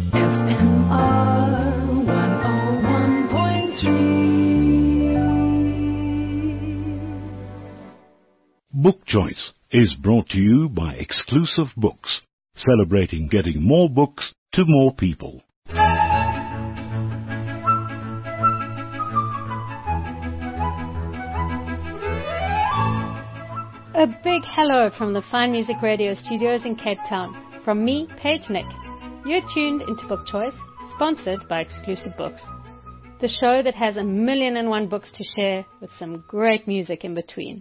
FMR 101.3. Book Choice is brought to you by Exclusive Books, celebrating getting more books to more people. A big hello from the Fine Music Radio studios in Cape Town. From me, Paige Nick. You're tuned into Book Choice, sponsored by Exclusive Books. The show that has 1,000,001 books to share with some great music in between.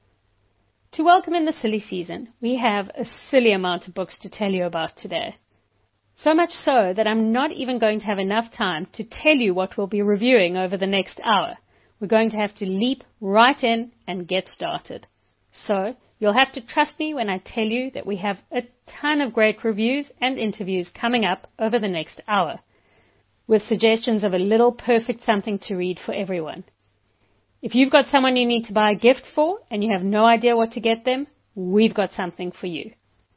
To welcome in the silly season, we have a silly amount of books to tell you about today. So much so that I'm not even going to have enough time to tell you what we'll be reviewing over the next hour. We're going to have to leap right in and get started. So, you'll have to trust me when I tell you that we have a ton of great reviews and interviews coming up over the next hour, with suggestions of a little perfect something to read for everyone. If you've got someone you need to buy a gift for and you have no idea what to get them, we've got something for you.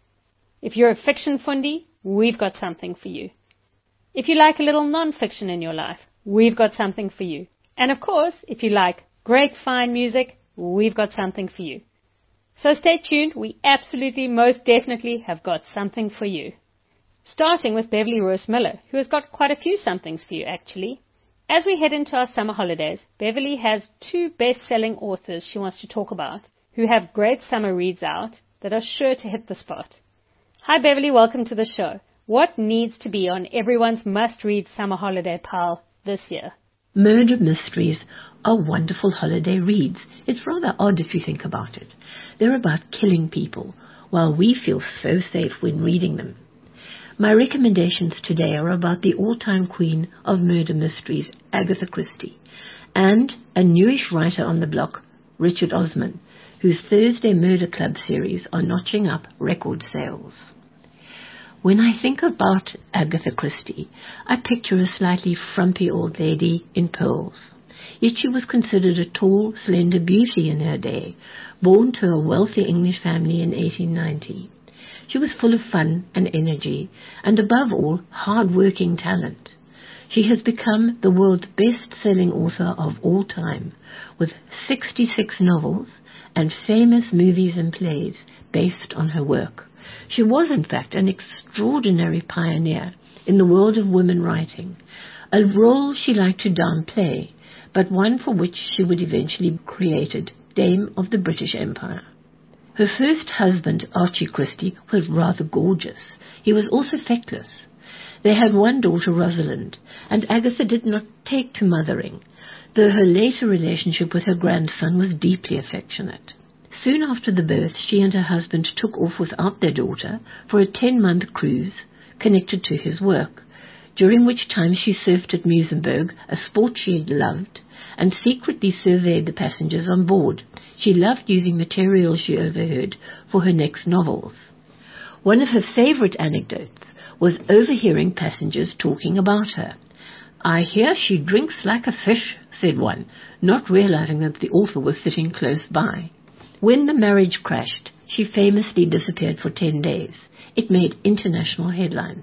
If you're a fiction fundy, we've got something for you. If you like a little non-fiction in your life, we've got something for you. And of course, if you like great fine music, we've got something for you. So stay tuned, we absolutely, most definitely have got something for you. Starting with Beverly Rose Miller, who has got quite a few somethings for you actually. As we head into our summer holidays, Beverly has 2 best-selling authors she wants to talk about, who have great summer reads out that are sure to hit the spot. Hi Beverly, welcome to the show. What needs to be on everyone's must-read summer holiday pile this year? Murder mysteries are wonderful holiday reads. It's rather odd if you think about it. They're about killing people, while we feel so safe when reading them. My recommendations today are about the all-time queen of murder mysteries, Agatha Christie, and a newish writer on the block, Richard Osman, whose Thursday Murder Club series are notching up record sales. When I think about Agatha Christie, I picture a slightly frumpy old lady in pearls. Yet she was considered a tall, slender beauty in her day, born to a wealthy English family in 1890. She was full of fun and energy, and above all, hard-working talent. She has become the world's best-selling author of all time, with 66 novels and famous movies and plays based on her work. She was, in fact, an extraordinary pioneer in the world of women writing, a role she liked to downplay, but one for which she would eventually be created Dame of the British Empire. Her first husband, Archie Christie, was rather gorgeous. He was also feckless. They had one daughter, Rosalind, and Agatha did not take to mothering, though her later relationship with her grandson was deeply affectionate. Soon after the birth, she and her husband took off without their daughter for a 10-month cruise connected to his work, during which time she surfed at Musenberg, a sport she loved, and secretly surveyed the passengers on board. She loved using material she overheard for her next novels. One of her favorite anecdotes was overhearing passengers talking about her. "I hear she drinks like a fish," said one, not realizing that the author was sitting close by. When the marriage crashed, she famously disappeared for 10 days. It made international headlines.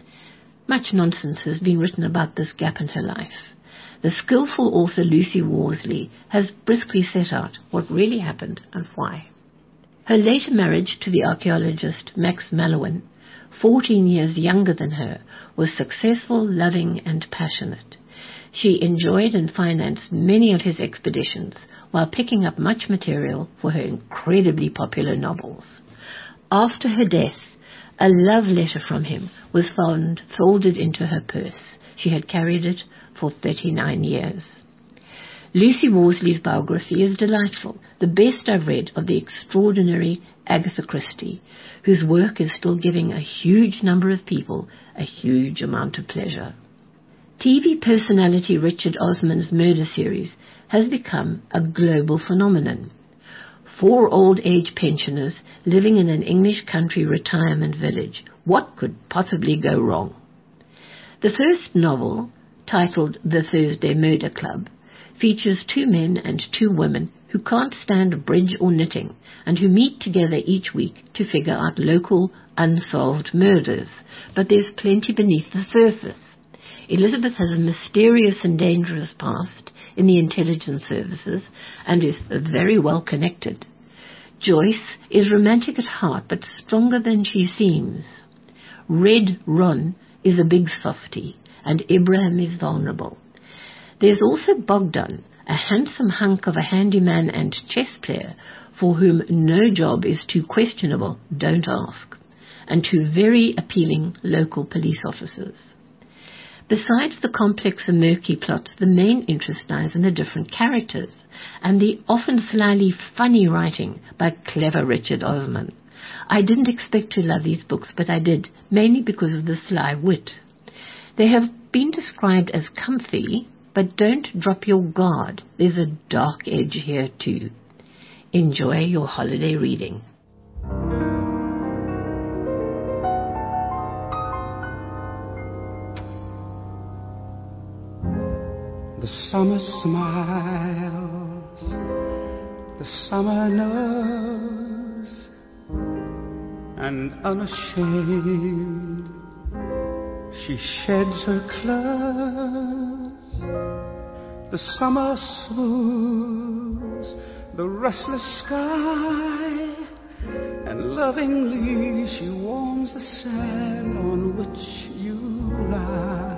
Much nonsense has been written about this gap in her life. The skillful author Lucy Worsley has briskly set out what really happened and why. Her later marriage to the archaeologist Max Mallowan, 14 years younger than her, was successful, loving, and passionate. She enjoyed and financed many of his expeditions, while picking up much material for her incredibly popular novels. After her death, a love letter from him was found folded into her purse. She had carried it for 39 years. Lucy Worsley's biography is delightful, the best I've read of the extraordinary Agatha Christie, whose work is still giving a huge number of people a huge amount of pleasure. TV personality Richard Osman's murder series has become a global phenomenon. 4 old-age pensioners living in an English country retirement village. What could possibly go wrong? The first novel, titled The Thursday Murder Club, features 2 men and 2 women who can't stand bridge or knitting and who meet together each week to figure out local unsolved murders. But there's plenty beneath the surface. Elizabeth has a mysterious and dangerous past in the intelligence services and is very well connected. Joyce is romantic at heart but stronger than she seems. Red Ron is a big softie and Ibrahim is vulnerable. There's also Bogdan, a handsome hunk of a handyman and chess player for whom no job is too questionable, don't ask, and two very appealing local police officers. Besides the complex and murky plot, the main interest lies in the different characters and the often slyly funny writing by clever Richard Osman. I didn't expect to love these books, but I did, mainly because of the sly wit. They have been described as comfy, but don't drop your guard. There's a dark edge here too. Enjoy your holiday reading. The summer smiles, the summer knows, and unashamed she sheds her clothes. The summer smooths the restless sky, and lovingly she warms the sand on which you lie.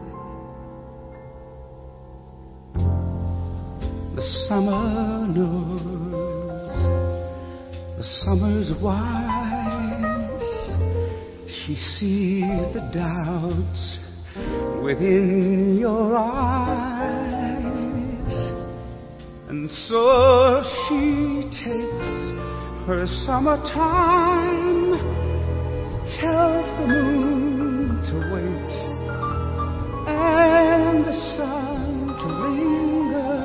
The summer knows, the summer's wise. She sees the doubts within your eyes, and so she takes her summertime, tells the moon to wait and the sun to linger,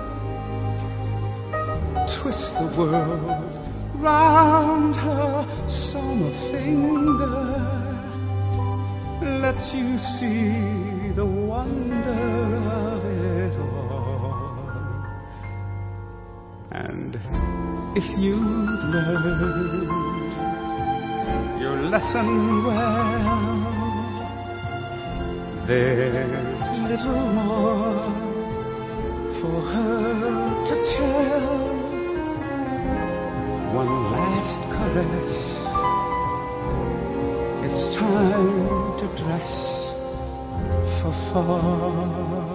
twist the world round her summer finger, lets you see the wonder of it all. And if you've learned your lesson well, there's little more for her to tell. One last caress, it's time to dress for fall.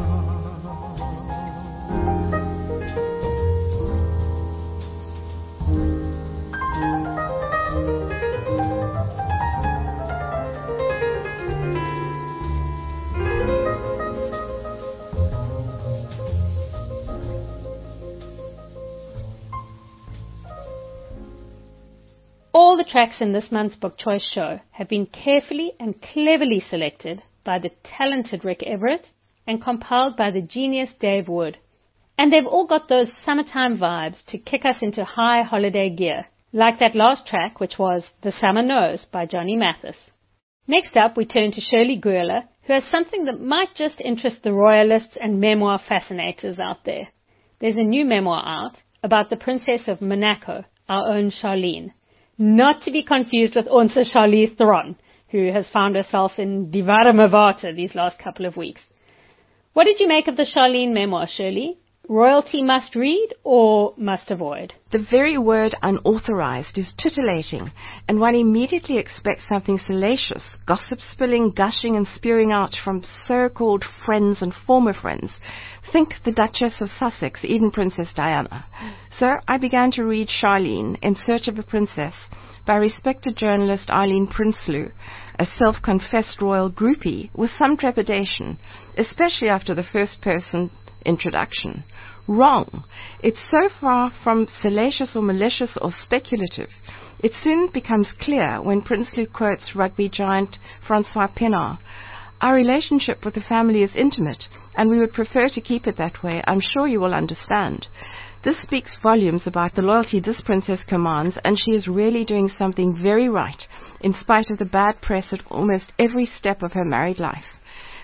All the tracks in this month's Book Choice show have been carefully and cleverly selected by the talented Rick Everett and compiled by the genius Dave Wood. And they've all got those summertime vibes to kick us into high holiday gear, like that last track, which was The Summer Knows by Johnny Mathis. Next up, we turn to Shirley Guerler, who has something that might just interest the royalists and memoir fascinators out there. There's a new memoir out about the Princess of Monaco, our own Charlene. Not to be confused with Onze Charlize Theron, who has found herself in Die Warme Water these last couple of weeks. What did you make of the Charlene memoir, Shirley? Royalty must read or must avoid? The very word unauthorized is titillating, and one immediately expects something salacious, gossip spilling, gushing and spewing out from so-called friends and former friends. Think the Duchess of Sussex, even Princess Diana. So I began to read Charlene, In Search of a Princess, by respected journalist Eileen Prinsloo, a self-confessed royal groupie, with some trepidation, especially after the first-person introduction. Wrong. It's so far from salacious or malicious or speculative. It soon becomes clear when Prinsloo quotes rugby giant Francois Pienaar. Our relationship with the family is intimate, and we would prefer to keep it that way. I'm sure you will understand. This speaks volumes about the loyalty this princess commands, and she is really doing something very right, in spite of the bad press at almost every step of her married life.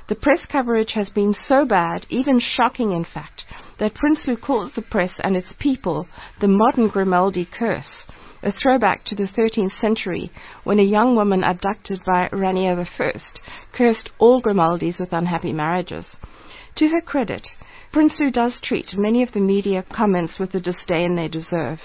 The press coverage has been so bad, even shocking in fact, that Prinsloo calls the press and its people the modern Grimaldi curse, a throwback to the 13th century when a young woman abducted by Ranier I cursed all Grimaldis with unhappy marriages. To her credit, Prinsloo does treat many of the media comments with the disdain they deserve.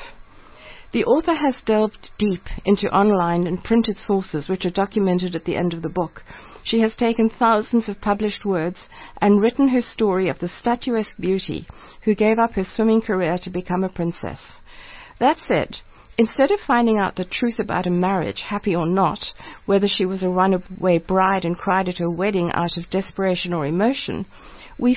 The author has delved deep into online and printed sources which are documented at the end of the book. She has taken thousands of published words and written her story of the statuesque beauty who gave up her swimming career to become a princess. That said, instead of finding out the truth about a marriage, happy or not, whether she was a runaway bride and cried at her wedding out of desperation or emotion, we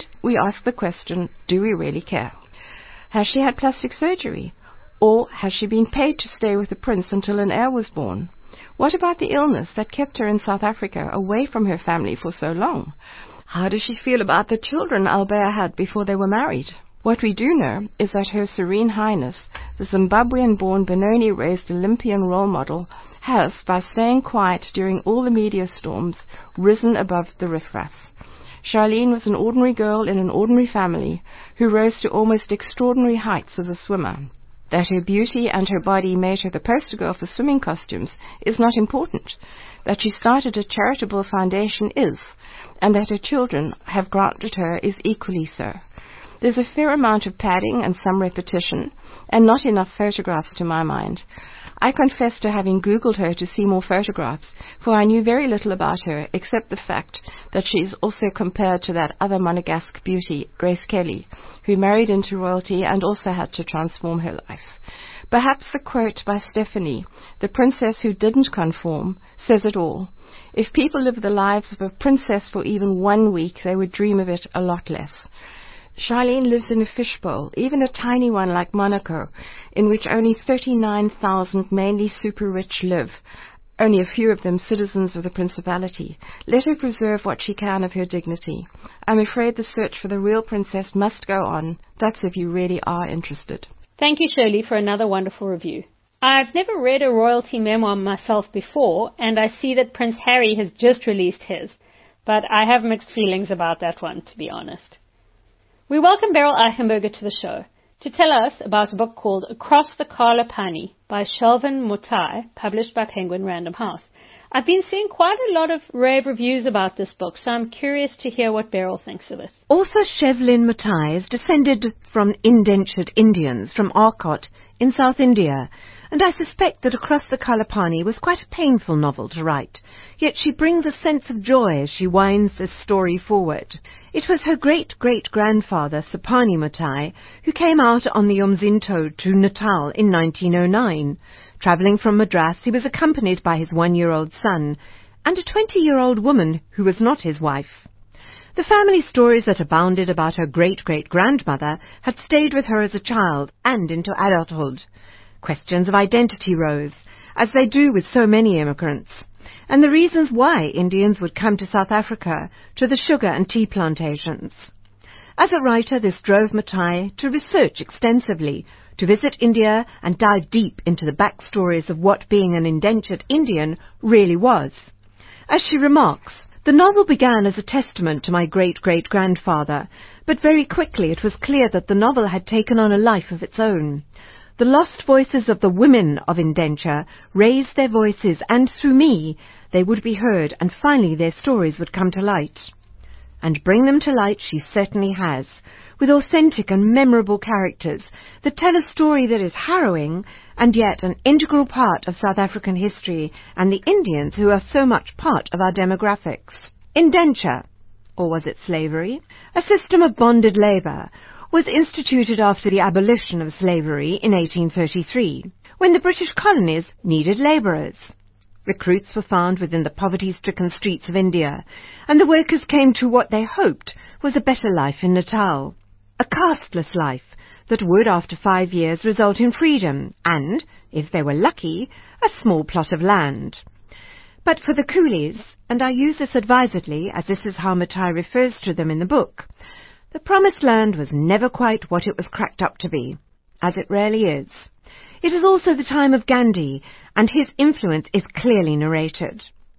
ask the question, do we really care? Has she had plastic surgery? Or has she been paid to stay with the prince until an heir was born? What about the illness that kept her in South Africa away from her family for so long? How does she feel about the children Albert had before they were married? What we do know is that Her Serene Highness, the Zimbabwean-born Benoni-raised Olympian role model, has, by staying quiet during all the media storms, risen above the riffraff. Charlene was an ordinary girl in an ordinary family who rose to almost extraordinary heights as a swimmer. That her beauty and her body made her the poster girl for swimming costumes is not important. That she started a charitable foundation is, and that her children have granted her is equally so. There's a fair amount of padding and some repetition, and not enough photographs to my mind. I confess to having Googled her to see more photographs, for I knew very little about her except the fact that she is also compared to that other Monegasque beauty, Grace Kelly, who married into royalty and also had to transform her life. Perhaps the quote by Stephanie, the princess who didn't conform, says it all. If people lived the lives of a princess for even 1 week, they would dream of it a lot less. Charlene lives in a fishbowl, even a tiny one like Monaco, in which only 39,000 mainly super-rich live, only a few of them citizens of the principality. Let her preserve what she can of her dignity. I'm afraid the search for the real princess must go on. That's if you really are interested. Thank you, Shirley, for another wonderful review. I've never read a royalty memoir myself before, and I see that Prince Harry has just released his, but I have mixed feelings about that one, to be honest. We welcome Beryl Eichenberger to the show to tell us about a book called Across the Kala Pani by Shelvin Motai, published by Penguin Random House. I've been seeing quite a lot of rave reviews about this book, so I'm curious to hear what Beryl thinks of it. Author Shelvin Motai is descended from indentured Indians from Arcot in South India, and I suspect that Across the Kala Pani was quite a painful novel to write, yet she brings a sense of joy as she winds this story forward. It was her great-great-grandfather, Sapani Motai, who came out on the Umzinto to Natal in 1909. Travelling from Madras, he was accompanied by his 1-year-old son and a 20-year-old woman who was not his wife. The family stories that abounded about her great-great-grandmother had stayed with her as a child and into adulthood. Questions of identity rose, as they do with so many immigrants, and the reasons why Indians would come to South Africa, to the sugar and tea plantations. As a writer, this drove Motai to research extensively, to visit India and dive deep into the backstories of what being an indentured Indian really was. As she remarks, the novel began as a testament to my great-great-grandfather, but very quickly it was clear that the novel had taken on a life of its own. The lost voices of the women of indenture raised their voices, and through me they would be heard, and finally their stories would come to light. And bring them to light she certainly has, with authentic and memorable characters that tell a story that is harrowing and yet an integral part of South African history and the Indians who are so much part of our demographics. Indenture, or was it slavery? A system of bonded labour was instituted after the abolition of slavery in 1833, when the British colonies needed labourers. Recruits were found within the poverty-stricken streets of India, and the workers came to what they hoped was a better life in Natal, a casteless life that would, after 5 years, result in freedom and, if they were lucky, a small plot of land. But for the coolies, and I use this advisedly, as this is how Motai refers to them in the book, the promised land was never quite what it was cracked up to be, as it rarely is. It is also the time of Gandhi, and his influence is clearly narrated.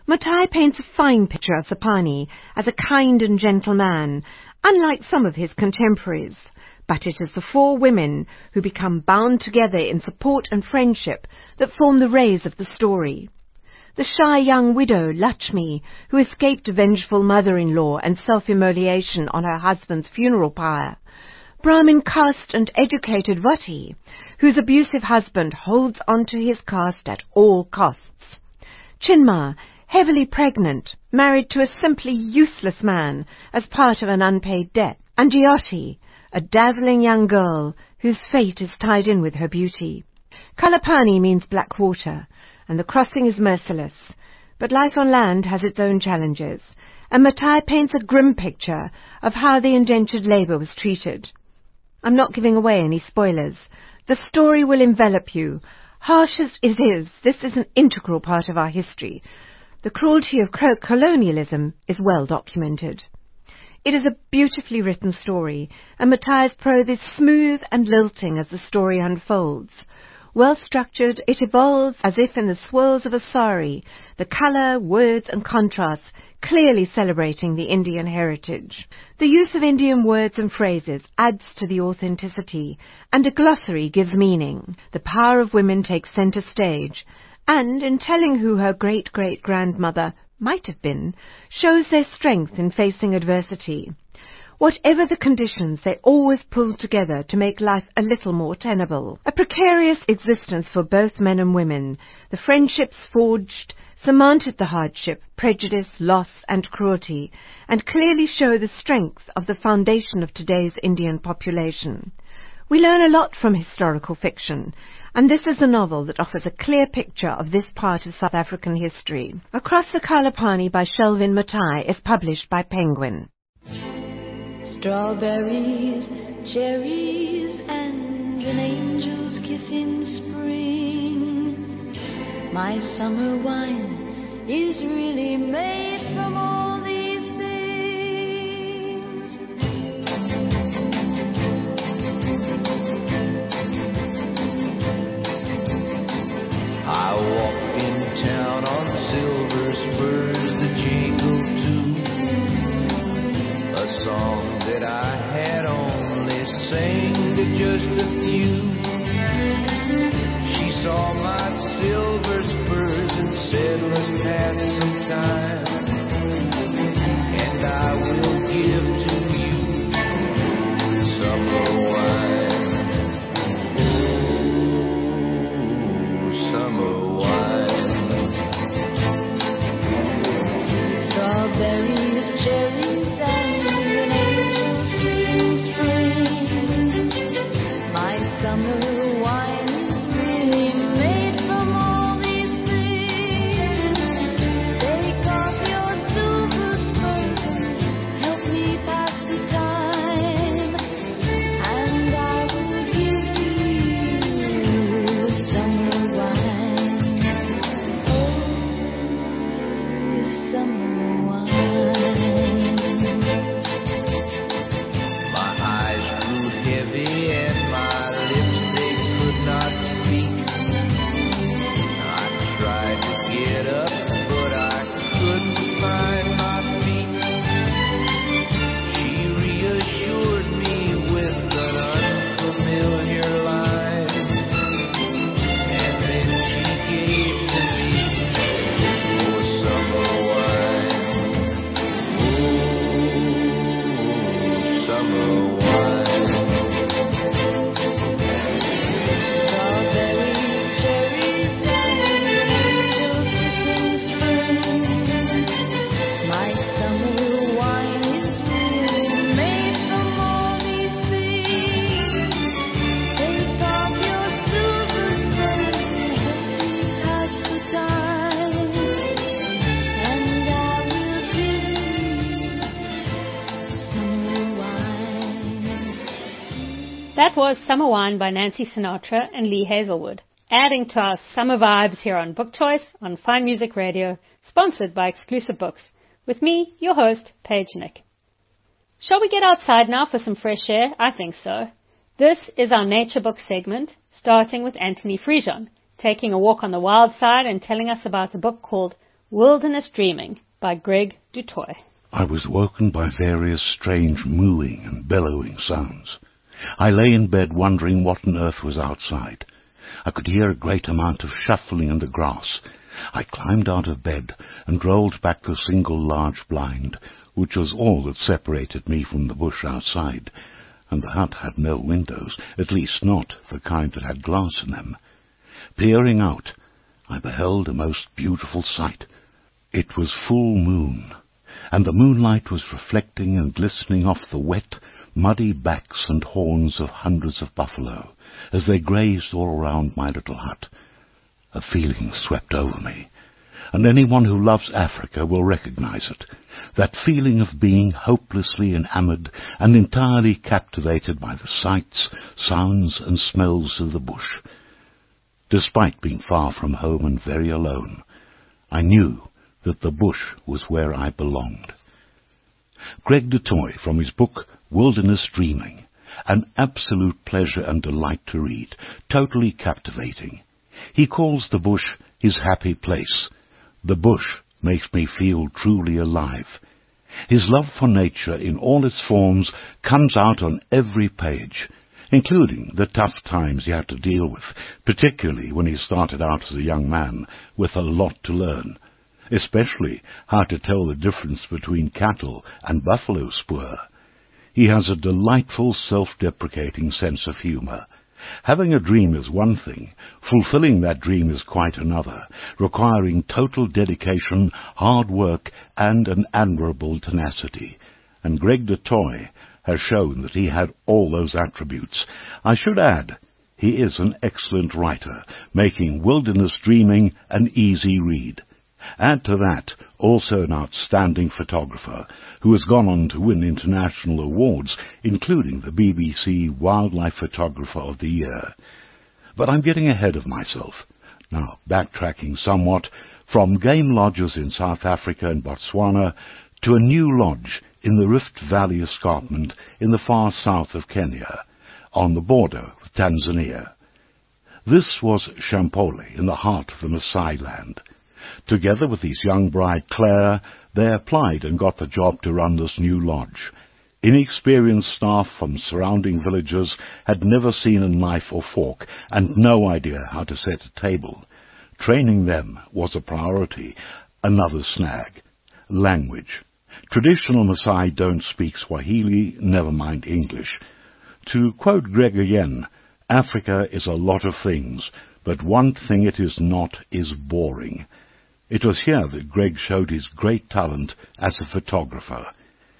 Matai paints a fine picture of Sapani as a kind and gentle man, unlike some of his contemporaries. But it is the four women who become bound together in support and friendship that form the rays of the story. The shy young widow, Lakshmi, who escaped a vengeful mother-in-law and self-immolation on her husband's funeral pyre. Brahmin caste and educated Vati, whose abusive husband holds on to his caste at all costs. Chinma, heavily pregnant, married to a simply useless man as part of an unpaid debt. And Jyoti, a dazzling young girl whose fate is tied in with her beauty. Kalapani means black water, and the crossing is merciless. But life on land has its own challenges, and Matai paints a grim picture of how the indentured labour was treated. I'm not giving away any spoilers. The story will envelop you. Harsh as it is, this is an integral part of our history. The cruelty of colonialism is well documented. It is a beautifully written story, and Matai's prose is smooth and lilting as the story unfolds. Well structured, it evolves as if in the swirls of a sari, the colour, words and contrasts clearly celebrating the Indian heritage. The use of Indian words and phrases adds to the authenticity, and a glossary gives meaning. The power of women takes centre stage, and in telling who her great-great-grandmother might have been, shows their strength in facing adversity. Whatever the conditions, they always pulled together to make life a little more tenable. A precarious existence for both men and women, the friendships forged surmounted the hardship, prejudice, loss and cruelty, and clearly show the strength of the foundation of today's Indian population. We learn a lot from historical fiction, and this is a novel that offers a clear picture of this part of South African history. Across the Kalapani by Shelvin Matai is published by Penguin. Strawberries, cherries, and an angel's kiss in spring. My summer wine is really made from all these things. I walked in town on silver spurs that jingle too. A song that I had only sang to just a few. She saw my silver spurs and said, let's pass some time, and I will give to you summer wine. Ooh, summer wine. Strawberries, cherries, and an angel's kiss in spring. My summer wine is really made from all these things. Take off your silver spurs and help me pass the time, and I will give to you summer wine. Oh, summer wine. My eyes grew heavy and my lips, they could not speak. I tried to get up, but I couldn't find my feet. She reassured me with an unfamiliar line, and then she gave to me summer wine. Oh, summer wine. Strawberries, cherries, and an angel's kiss in spring. My summer wine is really made from all these things. Take off your silver spurs and help me pass the time, and I will give you summer wine. That was Summer Wine by Nancy Sinatra and Lee Hazelwood, adding to our summer vibes here on Book Choice on Fine Music Radio, sponsored by Exclusive Books, with me, your host, Paige Nick. Shall we get outside now for some fresh air? I think so. This is our nature book segment, starting with Anthony Frijon, taking a walk on the wild side and telling us about a book called Wilderness Dreaming by Greg du Toit. I was woken by various strange mooing and bellowing sounds. I lay in bed wondering what on earth was outside. I could hear a great amount of shuffling in the grass. I climbed out of bed and rolled back the single large blind, which was all that separated me from the bush outside, and the hut had no windows, at least not the kind that had glass in them. Peering out, I beheld a most beautiful sight. It was full moon, and the moonlight was reflecting and glistening off the wet, muddy backs and horns of hundreds of buffalo as they grazed all around my little hut. A feeling swept over me, and anyone who loves Africa will recognize it, that feeling of being hopelessly enamored and entirely captivated by the sights, sounds and smells of the bush. Despite being far from home and very alone, I knew that the bush was where I belonged. Greg du Toit, from his book Wilderness Dreaming, an absolute pleasure and delight to read, totally captivating. He calls the bush his happy place. The bush makes me feel truly alive. His love for nature in all its forms comes out on every page, including the tough times he had to deal with, particularly when he started out as a young man with a lot to learn, especially how to tell the difference between cattle and buffalo spoor. He has a delightful self-deprecating sense of humour. Having a dream is one thing, fulfilling that dream is quite another, requiring total dedication, hard work, and an admirable tenacity. And Greg du Toit has shown that he had all those attributes. I should add, he is an excellent writer, making Wilderness Dreaming an easy read. Add to that also an outstanding photographer who has gone on to win international awards, including the BBC Wildlife Photographer of the Year. But I'm getting ahead of myself. Now, backtracking somewhat, from game lodges in South Africa and Botswana to a new lodge in the Rift Valley escarpment in the far south of Kenya, on the border with Tanzania. This was Shampole, in the heart of the Maasai land. Together with his young bride Claire, they applied and got the job to run this new lodge. Inexperienced staff from surrounding villages had never seen a knife or fork and no idea how to set a table. Training them was a priority. Another snag: language. Traditional Maasai don't speak Swahili, never mind English. To quote Greg again, Africa is a lot of things, but one thing it is not is boring. It was here that Greg showed his great talent as a photographer.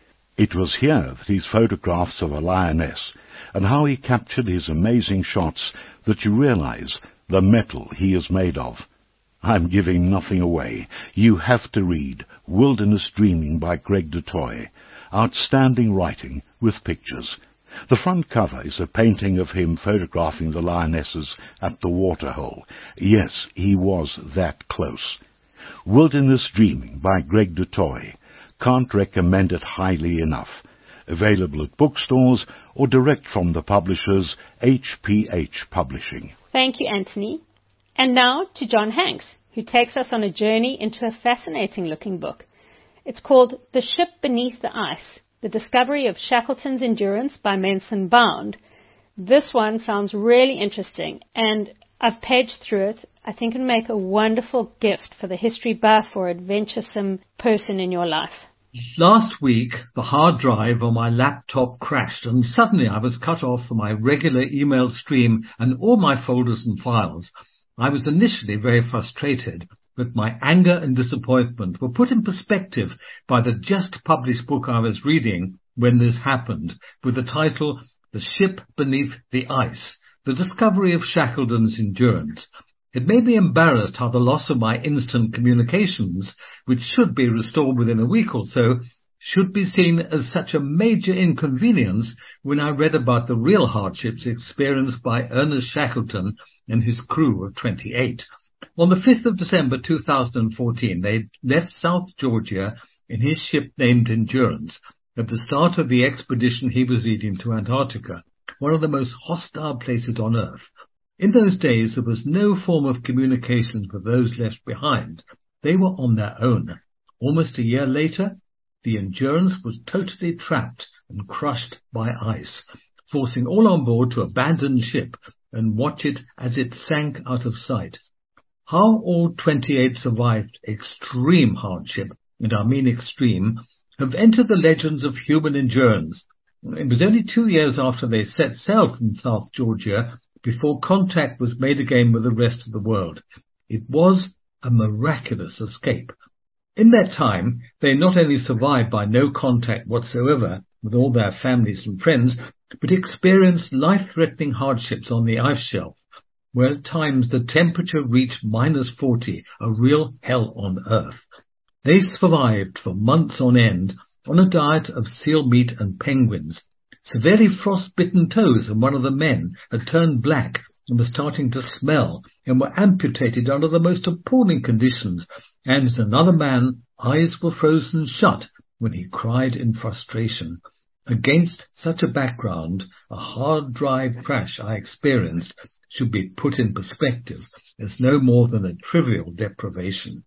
It was here that his photographs of a lioness, and how he captured his amazing shots, that you realize the metal he is made of. I'm giving nothing away. You have to read Wilderness Dreaming by Greg du Toit. Outstanding writing with pictures. The front cover is a painting of him photographing the lionesses at the waterhole. Yes, he was that close. Wilderness Dreaming by Greg du Toit. Can't recommend it highly enough. Available at bookstores or direct from the publishers, HPH Publishing. Thank you, Anthony. And now to John Hanks, who takes us on a journey into a fascinating-looking book. It's called The Ship Beneath the Ice, The Discovery of Shackleton's Endurance by Manson Bound. This one sounds really interesting, and I've paged through it. I think it'll make a wonderful gift for the history buff or adventuresome person in your life. Last week, the hard drive on my laptop crashed, and suddenly I was cut off from my regular email stream and all my folders and files. I was initially very frustrated, but my anger and disappointment were put in perspective by the just published book I was reading when this happened, with the title The Ship Beneath the Ice, The Discovery of Shackleton's Endurance. It made me embarrassed how the loss of my instant communications, which should be restored within a week or so, should be seen as such a major inconvenience when I read about the real hardships experienced by Ernest Shackleton and his crew of 28. On the 5th of December 2014, they left South Georgia in his ship named Endurance at the start of the expedition he was leading to Antarctica, one of the most hostile places on Earth. In those days, there was no form of communication for those left behind, They were on their own. Almost a year later, the Endurance was totally trapped and crushed by ice, forcing all on board to abandon ship and watch it as it sank out of sight. How all 28 survived extreme hardship, and I mean extreme, have entered the legends of human endurance. It was only 2 years after they set sail from South Georgia before contact was made again with the rest of the world. It was a miraculous escape. In that time, they not only survived by no contact whatsoever with all their families and friends, but experienced life-threatening hardships on the ice shelf, where at times the temperature reached -40, a real hell on earth. They survived for months on end on a diet of seal meat and penguins. Severely frostbitten toes, and one of the men had turned black and was starting to smell and were amputated under the most appalling conditions, and another man, eyes were frozen shut when he cried in frustration. Against such a background, a hard drive crash I experienced should be put in perspective as no more than a trivial deprivation.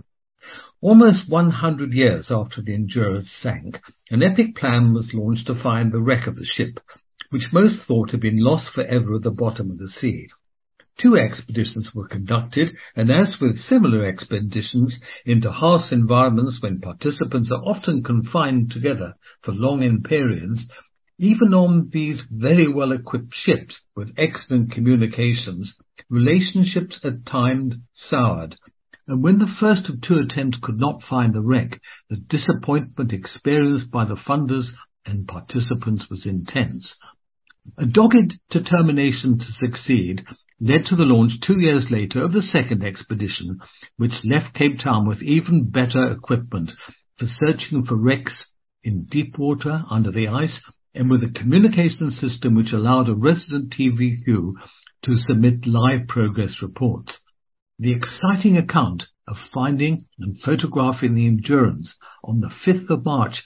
Almost 100 years after the Endurance sank, an epic plan was launched to find the wreck of the ship, which most thought had been lost forever at the bottom of the sea. 2 expeditions were conducted, and as with similar expeditions into harsh environments when participants are often confined together for long end periods, even on these very well-equipped ships with excellent communications, relationships at times soured. And when the first of 2 attempts could not find the wreck, the disappointment experienced by the funders and participants was intense. A dogged determination to succeed led to the launch 2 years later of the second expedition, which left Cape Town with even better equipment for searching for wrecks in deep water under the ice, and with a communication system which allowed a resident TV crew to submit live progress reports. The exciting account of finding and photographing the Endurance on the 5th of March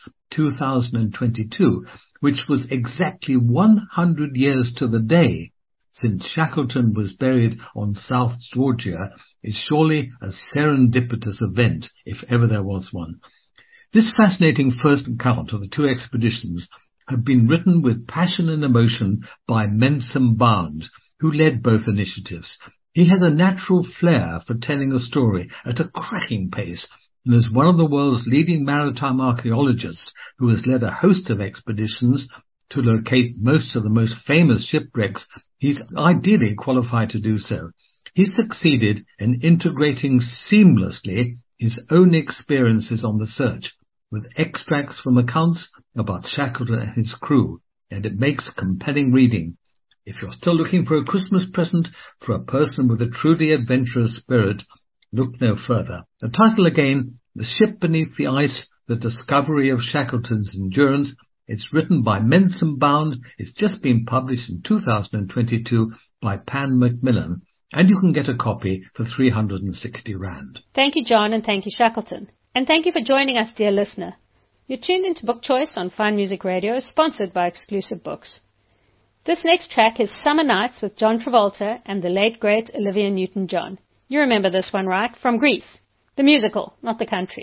2022, which was exactly 100 years to the day since Shackleton was buried on South Georgia, is surely a serendipitous event, if ever there was one. This fascinating first account of the 2 expeditions had been written with passion and emotion by Menson Bound, who led both initiatives. He has a natural flair for telling a story at a cracking pace, and is one of the world's leading maritime archaeologists who has led a host of expeditions to locate most of the most famous shipwrecks. He's ideally qualified to do so. He succeeded in integrating seamlessly his own experiences on the search, with extracts from accounts about Shackleton and his crew, and it makes compelling reading. If you're still looking for a Christmas present for a person with a truly adventurous spirit, look no further. The title again, The Ship Beneath the Ice, The Discovery of Shackleton's Endurance. It's written by Menson Bound. It's just been published in 2022 by Pan Macmillan, and you can get a copy for 360 Rand. Thank you, John, and thank you, Shackleton. And thank you for joining us, dear listener. You're tuned into Book Choice on Fine Music Radio, sponsored by Exclusive Books. This next track is Summer Nights with John Travolta and the late, great Olivia Newton-John. You remember this one, right? From Grease. The musical, not the country.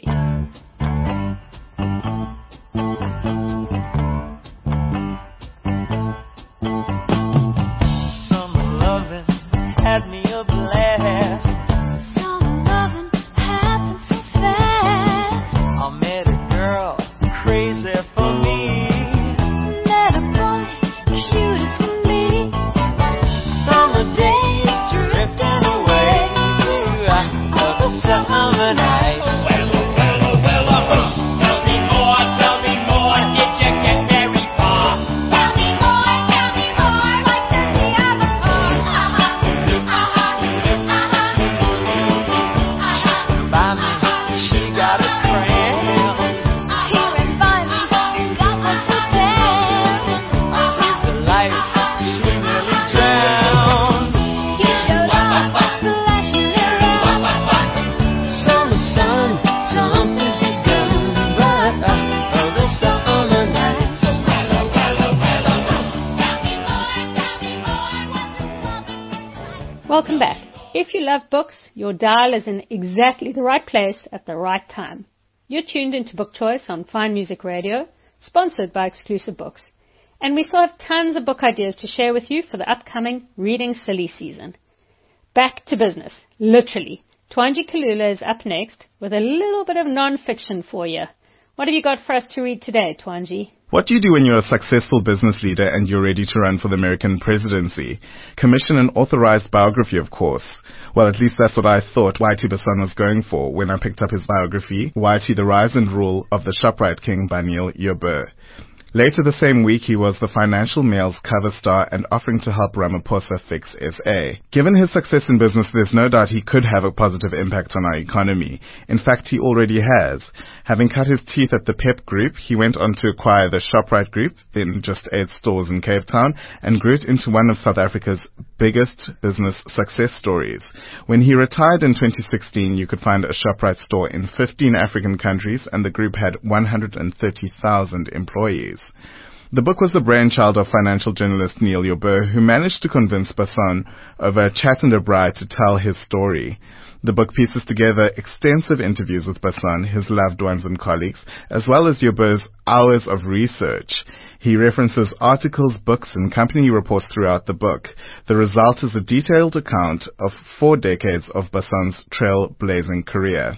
Summer loving had me a blast. Summer loving happened so fast. I met a girl crazy for me. Met a boy cute as can be. Summer days drifting away to other summer nights. If you love books, your dial is in exactly the right place at the right time. You're tuned into Book Choice on Fine Music Radio, sponsored by Exclusive Books. And we still have tons of book ideas to share with you for the upcoming Reading Silly season. Back to business, literally. Twanji Kalula is up next with a little bit of non-fiction for you. What have you got for us to read today, Twanji? What do you do when you're a successful business leader and you're ready to run for the American presidency? Commission an authorized biography, of course. Well, at least that's what I thought Whitey Basson was going for when I picked up his biography, Whitey, the Rise and Rule of the Shoprite King by Neil Yobe. Later the same week, he was the Financial Mail's cover star and offering to help Ramaphosa fix SA. Given his success in business, there's no doubt he could have a positive impact on our economy. In fact, he already has. Having cut his teeth at the PEP Group, he went on to acquire the Shoprite Group, then just 8 stores in Cape Town, and grew it into one of South Africa's biggest business success stories. When he retired in 2016, you could find a Shoprite store in 15 African countries, and the group had 130,000 employees. The book was the brainchild of financial journalist Neil Yobe, who managed to convince Basson over a chat and a braai to tell his story. The book pieces together extensive interviews with Basson, his loved ones and colleagues, as well as Yobe's hours of research. He references articles, books, and company reports throughout the book. The result is a detailed account of 4 decades of Basson's trailblazing career.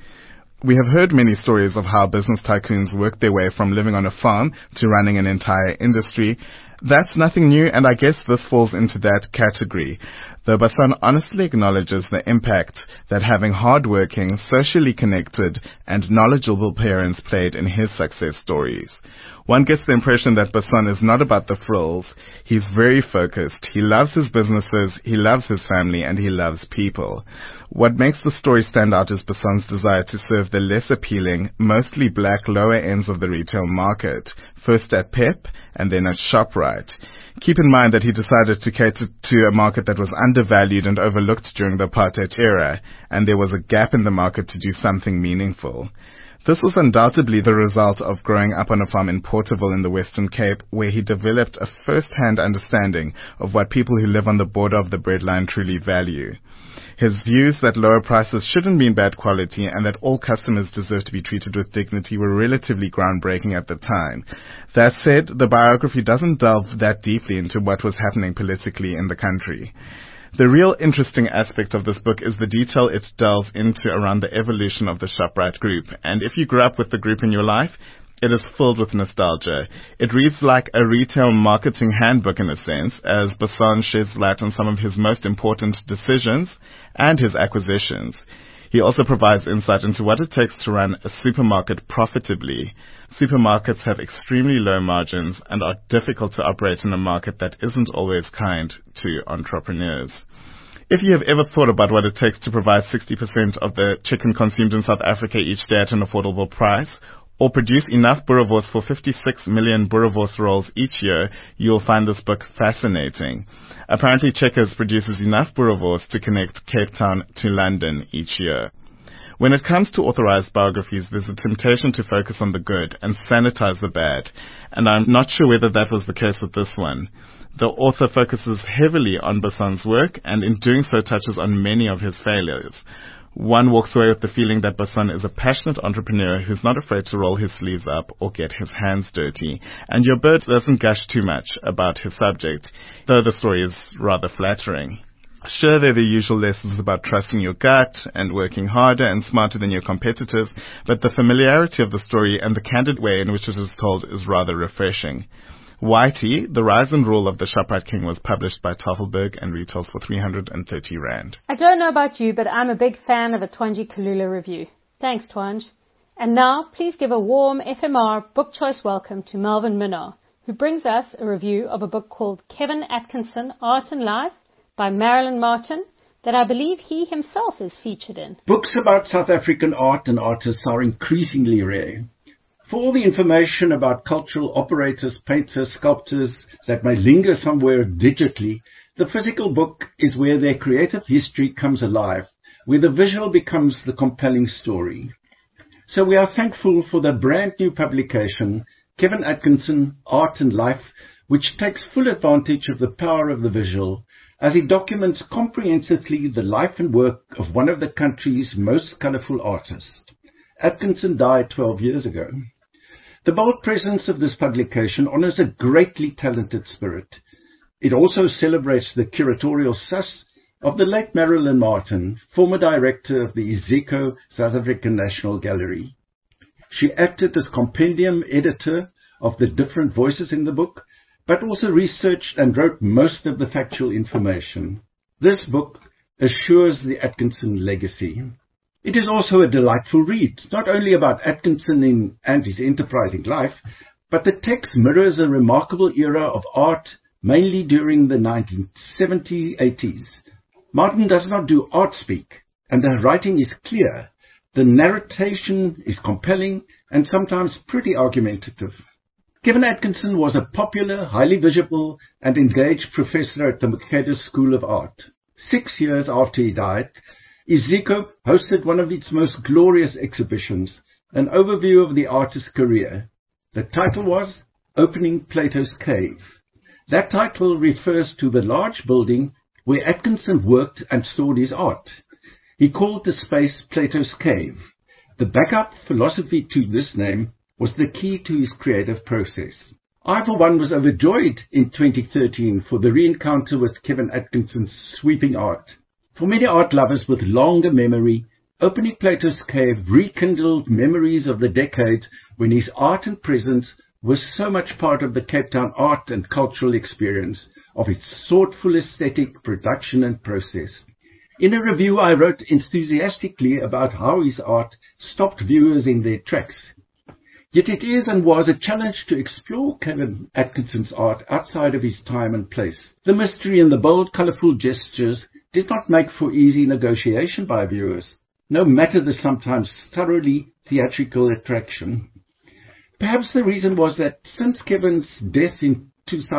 We have heard many stories of how business tycoons worked their way from living on a farm to running an entire industry. That's nothing new, and I guess this falls into that category, though Basson honestly acknowledges the impact that having hard-working, socially connected, and knowledgeable parents played in his success stories. One gets the impression that Basson is not about the frills. He's very focused. He loves his businesses, he loves his family, and he loves people. What makes the story stand out is Basson's desire to serve the less appealing, mostly black lower ends of the retail market, first at PEP and then at Shoprite. Keep in mind that he decided to cater to a market that was undervalued and overlooked during the apartheid era, and there was a gap in the market to do something meaningful. This was undoubtedly the result of growing up on a farm in Porterville in the Western Cape, where he developed a first-hand understanding of what people who live on the border of the breadline truly value. His views that lower prices shouldn't mean bad quality and that all customers deserve to be treated with dignity were relatively groundbreaking at the time. That said, the biography doesn't delve that deeply into what was happening politically in the country. The real interesting aspect of this book is the detail it delves into around the evolution of the Shoprite Group. And if you grew up with the group in your life, it is filled with nostalgia. It reads like a retail marketing handbook in a sense, as Basson sheds light on some of his most important decisions and his acquisitions. He also provides insight into what it takes to run a supermarket profitably. Supermarkets have extremely low margins and are difficult to operate in a market that isn't always kind to entrepreneurs. If you have ever thought about what it takes to provide 60% of the chicken consumed in South Africa each day at an affordable price, or produce enough boerewors for 56 million boerewors rolls each year, you'll find this book fascinating. Apparently, Checkers produces enough boerewors to connect Cape Town to London each year. When it comes to authorized biographies, there's a temptation to focus on the good and sanitize the bad, and I'm not sure whether that was the case with this one. The author focuses heavily on Basson's work, and in doing so touches on many of his failures. One walks away with the feeling that Basson is a passionate entrepreneur who's not afraid to roll his sleeves up or get his hands dirty. And Yobe doesn't gush too much about his subject, though the story is rather flattering. Sure, there are the usual lessons about trusting your gut and working harder and smarter than your competitors, but the familiarity of the story and the candid way in which it is told is rather refreshing. Whitey, The Rise and Rule of the Shoprite King was published by Tafelberg and retails for 330 Rand. I don't know about you, but I'm a big fan of a Twanji Kalula review. Thanks, Twanj. And now, please give a warm FMR Book Choice welcome to Melvin Minnar, who brings us a review of a book called Kevin Atkinson, Art and Life by Marilyn Martin, that I believe he himself is featured in. Books about South African art and artists are increasingly rare. For all the information about cultural operators, painters, sculptors that may linger somewhere digitally, the physical book is where their creative history comes alive, where the visual becomes the compelling story. So we are thankful for the brand new publication, Kevin Atkinson, Art and Life, which takes full advantage of the power of the visual, as he documents comprehensively the life and work of one of the country's most colourful artists. Atkinson died 12 years ago. The bold presence of this publication honours a greatly talented spirit. It also celebrates the curatorial sus of the late Marilyn Martin, former director of the IZECO South African National Gallery. She acted as compendium editor of the different voices in the book, but also researched and wrote most of the factual information. This book assures the Atkinson legacy. It is also a delightful read, not only about Atkinson and his enterprising life, but the text mirrors a remarkable era of art, mainly during the 1970s-80s. Martin does not do art speak, and the writing is clear. The narration is compelling and sometimes pretty argumentative. Kevin Atkinson was a popular, highly visible and engaged professor at the Michaelis School of Art. 6 years after he died, IZECO hosted one of its most glorious exhibitions, an overview of the artist's career. The title was Opening Plato's Cave. That title refers to the large building where Atkinson worked and stored his art. He called the space Plato's Cave. The backup philosophy to this name was the key to his creative process. I, for one, was overjoyed in 2013 for the re-encounter with Kevin Atkinson's sweeping art. For many art lovers with longer memory, Opening Plato's Cave rekindled memories of the decades when his art and presence was so much part of the Cape Town art and cultural experience, of its thoughtful aesthetic, production and process. In a review, I wrote enthusiastically about how his art stopped viewers in their tracks. Yet it is and was a challenge to explore Kevin Atkinson's art outside of his time and place. The mystery and the bold, colourful gestures did not make for easy negotiation by viewers, no matter the sometimes thoroughly theatrical attraction. Perhaps the reason was that since Kevin's death in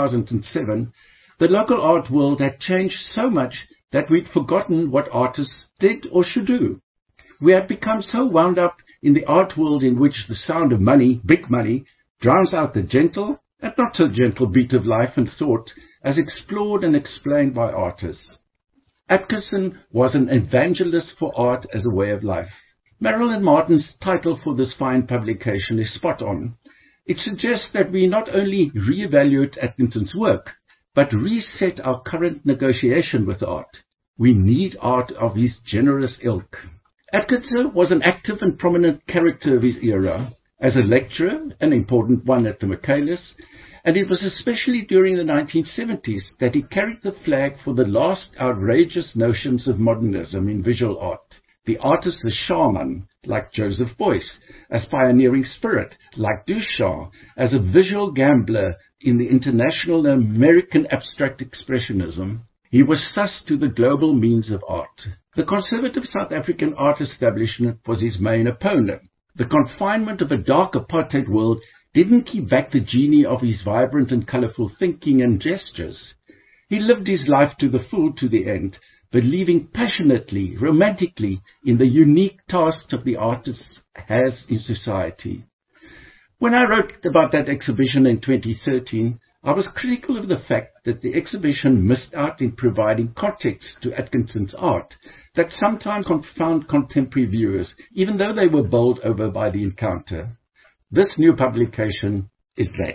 2007, the local art world had changed so much that we'd forgotten what artists did or should do. We had become so wound up in the art world in which the sound of money, big money, drowns out the gentle and not so gentle beat of life and thought as explored and explained by artists. Atkinson was an evangelist for art as a way of life. Marilyn Martin's title for this fine publication is spot on. It suggests that we not only re-evaluate Atkinson's work, but reset our current negotiation with art. We need art of his generous ilk. Atkinson was an active and prominent character of his era, as a lecturer, an important one at the Michaelis, and it was especially during the 1970s that he carried the flag for the last outrageous notions of modernism in visual art. The artist, the shaman, like Joseph Beuys, as pioneering spirit, like Duchamp, as a visual gambler in the international American abstract expressionism. He was sus to the global means of art. The conservative South African art establishment was his main opponent. The confinement of a dark apartheid world didn't keep back the genie of his vibrant and colourful thinking and gestures. He lived his life to the full to the end, believing passionately, romantically in the unique task of the artist has in society. When I wrote about that exhibition in 2013, I was critical of the fact that the exhibition missed out in providing context to Atkinson's art that sometimes confound contemporary viewers, even though they were bowled over by the encounter. This new publication is that.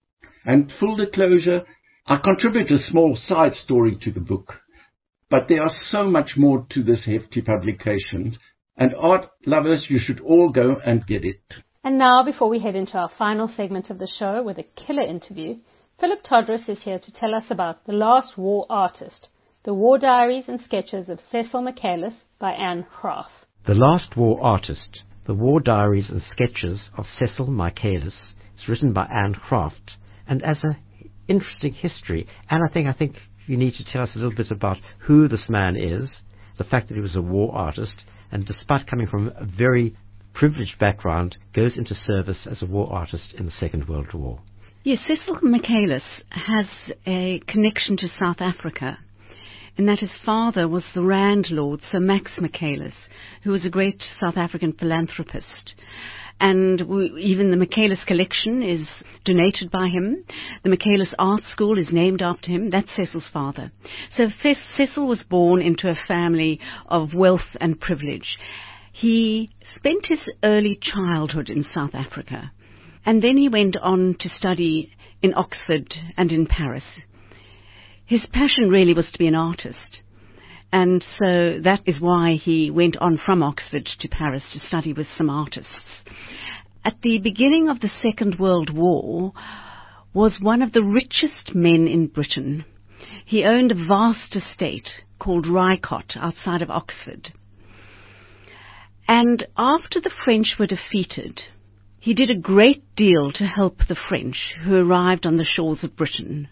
And full disclosure, I contribute a small side story to the book. But there are so much more to this hefty publication, and art lovers, you should all go and get it. And now, before we head into our final segment of the show with a killer interview, Philip Todrus is here to tell us about The Last War Artist, The War Diaries and Sketches of Cecil Michaelis by Anne Graff. The Last War Artist, The War Diaries and Sketches of Cecil Michaelis is written by Anne Graff, and as an interesting history, and I think you need to tell us a little bit about who this man is, the fact that he was a war artist, and despite coming from a very privileged background, goes into service as a war artist in the Second World War. Yes, Cecil Michaelis has a connection to South Africa, in that his father was the landlord, Sir Max Michaelis, who was a great South African philanthropist. And even the Michaelis collection is donated by him. The Michaelis Art School is named after him. That's Cecil's father. So Cecil was born into a family of wealth and privilege. He spent his early childhood in South Africa, and then he went on to study in Oxford and in Paris. His passion really was to be an artist, and so that is why he went on from Oxford to Paris to study with some artists. At the beginning of the Second World War, was one of the richest men in Britain. He owned a vast estate called Rycott outside of Oxford. And after the French were defeated, he did a great deal to help the French who arrived on the shores of Britain,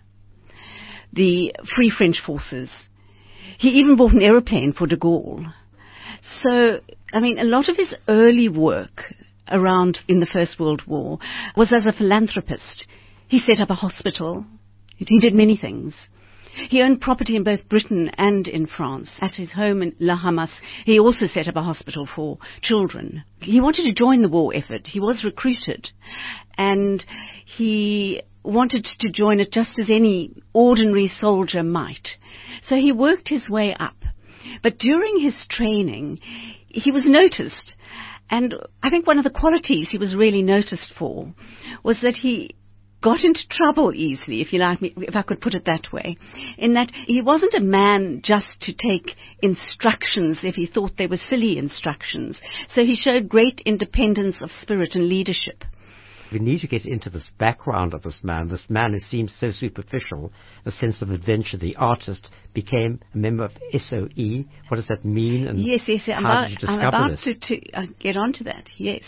the Free French Forces. He even bought an aeroplane for de Gaulle. So, I mean, a lot of his early work around in the First World War was as a philanthropist. He set up a hospital. He did many things. He owned property in both Britain and in France. At his home in La Hamas, he also set up a hospital for children. He wanted to join the war effort. He was recruited, and he wanted to join it just as any ordinary soldier might. So he worked his way up. But during his training, he was noticed. And I think one of the qualities he was really noticed for was that he got into trouble easily, if you like me, if I could put it that way, in that he wasn't a man just to take instructions if he thought they were silly instructions. So he showed great independence of spirit and leadership. We need to get into this background of this man who seems so superficial, a sense of adventure. The artist became a member of SOE. What does that mean? And yes, how did you discover I'm about this? to get onto that. Yes.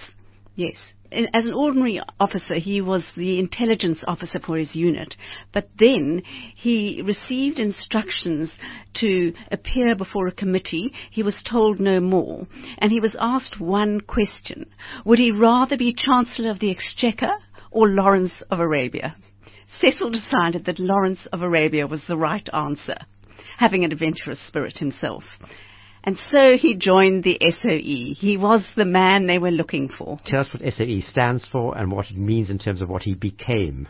As an ordinary officer, he was the intelligence officer for his unit, but then he received instructions to appear before a committee. He was told no more, and he was asked one question: would he rather be Chancellor of the Exchequer or Lawrence of Arabia? Cecil decided that Lawrence of Arabia was the right answer, having an adventurous spirit himself. And so he joined the SOE. He was the man they were looking for. Tell us what SOE stands for and what it means in terms of what he became.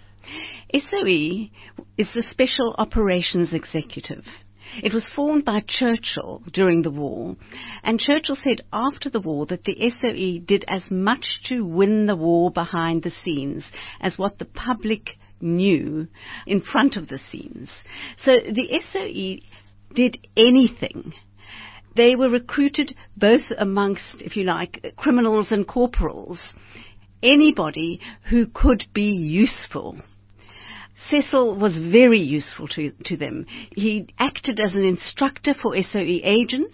SOE is the Special Operations Executive. It was formed by Churchill during the war, and Churchill said after the war that the SOE did as much to win the war behind the scenes as what the public knew in front of the scenes. So the SOE did anything. They were recruited both amongst, if you like, criminals and corporals, anybody who could be useful. Cecil was very useful to them. He acted as an instructor for SOE agents.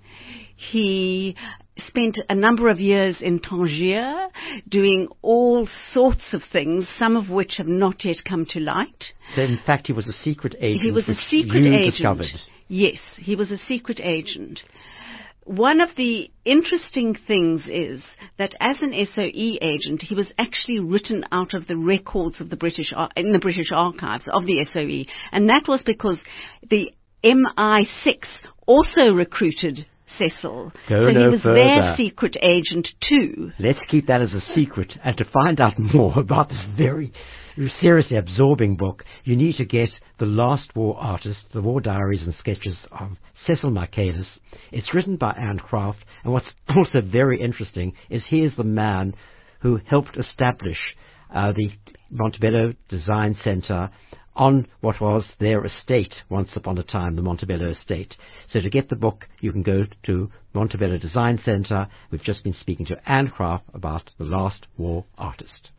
He spent a number of years in Tangier doing all sorts of things, some of which have not yet come to light. So in fact he was a secret agent. He was a secret agent. Discovered. Yes, he was a secret agent. One of the interesting things is that as an SOE agent, he was actually written out of the records of the British archives of the SOE, and that was because the MI6 also recruited Cecil. So he was their secret agent too. Let's keep that as a secret, and to find out more about this very seriously absorbing book, you need to get The Last War Artist, The War Diaries and Sketches of Cecil Michaelis. It's written by Anne Craft, and what's also very interesting is here's the man who helped establish the Montebello Design Centre on what was their estate once upon a time, the Montebello estate. So to get the book, you can go to Montebello Design Centre. We've just been speaking to Anne Craft about The Last War Artist.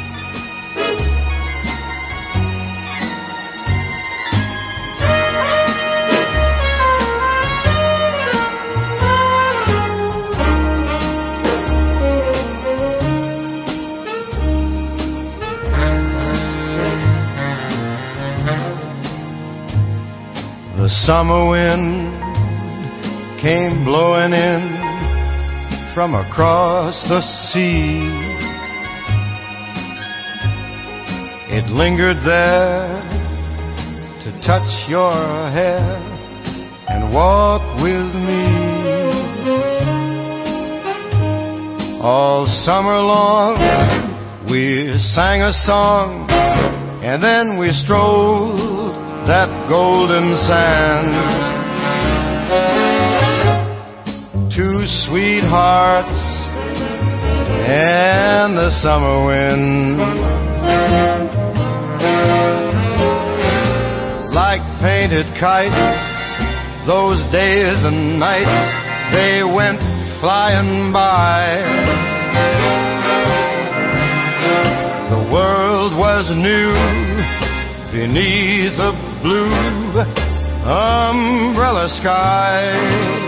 The summer wind came blowing in from across the sea. It lingered there to touch your hair and walk with me All summer long we sang a song, and then we strolled that golden sand. Two sweethearts and the summer wind, like painted kites, those days and nights, they went flying by. The world was new beneath a blue umbrella sky.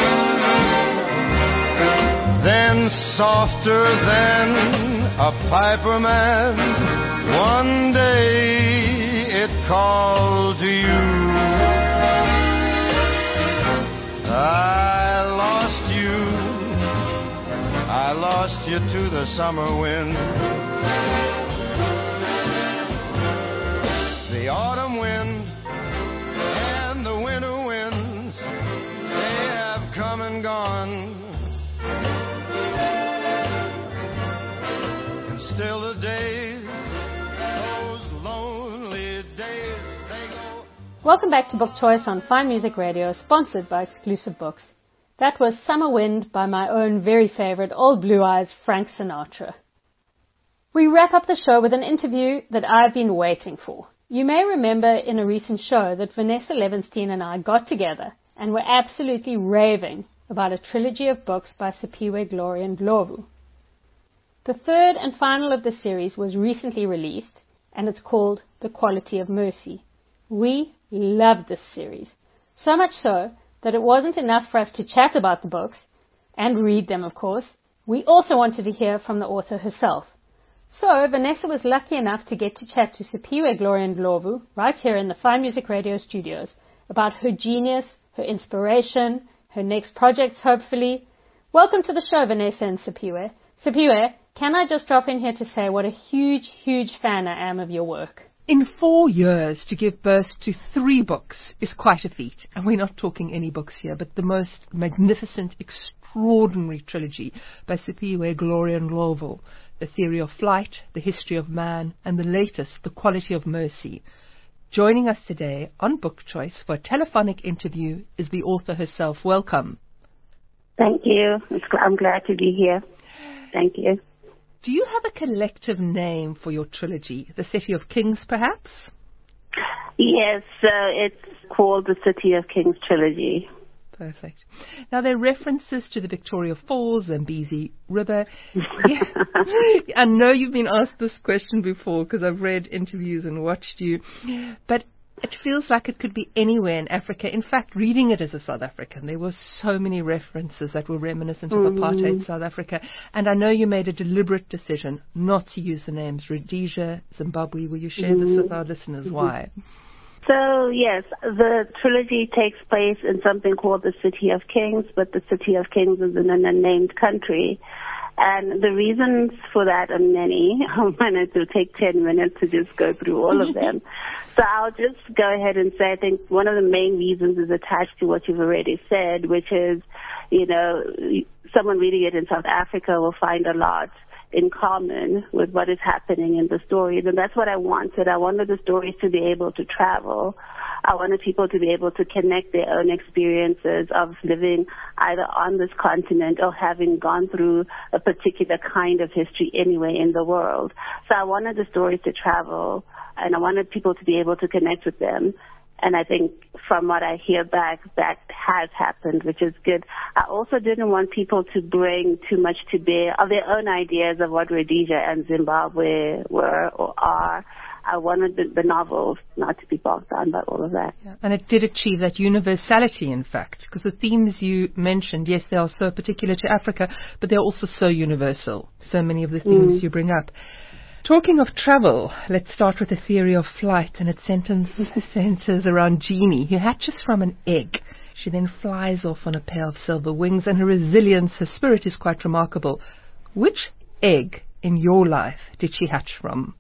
Then softer than a piper man, one day it called to you. I lost you to the summer wind. The autumn wind and the winter winds, they have come and gone. And still the days, those lonely days, they go. Welcome back to Book Choice on Fine Music Radio, sponsored by Exclusive Books. That was Summer Wind by my own very favorite Old Blue Eyes, Frank Sinatra. We wrap up the show with an interview that I've been waiting for. You may remember in a recent show that Vanessa Levenstein and I got together and were absolutely raving about a trilogy of books by Siphiwe Gloria Ndlovu. The third and final of the series was recently released, and it's called The Quality of Mercy. We loved this series, so much so that it wasn't enough for us to chat about the books and read them, of course. We also wanted to hear from the author herself. So Vanessa was lucky enough to get to chat to Siphiwe Gloria Ndlovu right here in the Fine Music Radio studios about her genius, her inspiration, her next projects, hopefully. Welcome to the show, Vanessa and Siphiwe. Siphiwe, can I just drop in here to say what a huge, huge fan I am of your work? In 4 years, to give birth to 3 books is quite a feat. And we're not talking any books here, but the most magnificent, extraordinary trilogy by Siphiwe Gloria Ndlovu, The Theory of Flight, The History of Man, and the latest, The Quality of Mercy. Joining us today on Book Choice for a telephonic interview is the author herself. Welcome. Thank you. I'm glad to be here. Thank you. Do you have a collective name for your trilogy? The City of Kings, perhaps? Yes, it's called the City of Kings Trilogy. Perfect. Now, there are references to the Victoria Falls, Zambezi River. I know you've been asked this question before because I've read interviews and watched you, but it feels like it could be anywhere in Africa. In fact, reading it as a South African, there were so many references that were reminiscent of apartheid South Africa. And I know you made a deliberate decision not to use the names Rhodesia, Zimbabwe. Will you share this with our listeners? Why? So, yes, the trilogy takes place in something called the City of Kings, but the City of Kings is in an unnamed country. And the reasons for that are many. I wanted to take 10 minutes to just go through all of them. So I'll just go ahead and say I think one of the main reasons is attached to what you've already said, which is, you know, someone reading it in South Africa will find a lot in common with what is happening in the stories. And that's what I wanted. I wanted the stories to be able to travel. I wanted people to be able to connect their own experiences of living either on this continent or having gone through a particular kind of history anywhere in the world. So I wanted the stories to travel, and I wanted people to be able to connect with them. And I think from what I hear back, that has happened, which is good. I also didn't want people to bring too much to bear of their own ideas of what Rhodesia and Zimbabwe were or are. I wanted the novels not to be bogged down by all of that. Yeah. And it did achieve that universality, in fact, because the themes you mentioned, yes, they are so particular to Africa, but they're also so universal, so many of the themes you bring up. Talking of travel, let's start with The Theory of Flight, and it centers around Jeannie, who hatches from an egg. She then flies off on a pair of silver wings, and her resilience, her spirit is quite remarkable. Which egg in your life did she hatch from?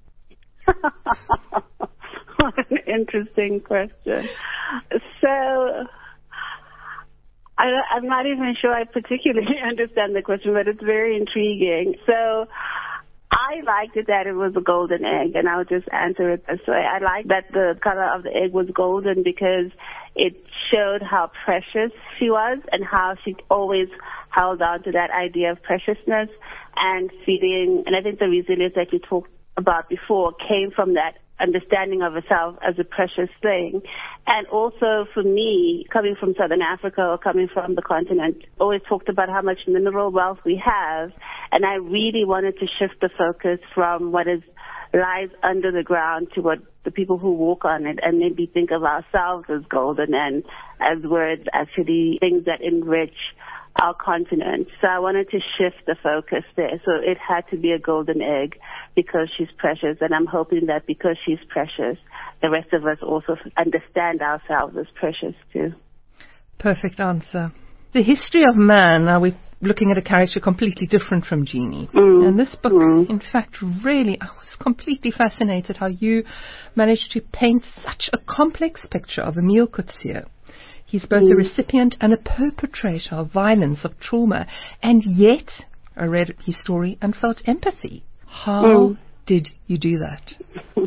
What an interesting question. So, I'm not even sure I particularly understand the question, but it's very intriguing. So I liked it that it was a golden egg, and I'll just answer it this way. I liked that the color of the egg was golden because it showed how precious she was and how she always held on to that idea of preciousness and feeling, and I think the resilience that you talked about before came from that understanding of herself as a precious thing. And also for me, coming from Southern Africa or coming from the continent, always talked about how much mineral wealth we have. And I really wanted to shift the focus from what lies under the ground to what the people who walk on it, and maybe think of ourselves as golden and as words actually things that enrich our continent. So I wanted to shift the focus there. So it had to be a golden egg because she's precious, and I'm hoping that because she's precious, the rest of us also understand ourselves as precious too. Perfect answer. The history of man, now we're looking at a character completely different from Jeannie. And this book, in fact, really, I was completely fascinated how you managed to paint such a complex picture of Emile Coetzee. He's both a recipient and a perpetrator of violence, of trauma, and yet I read his story and felt empathy. How did you do that?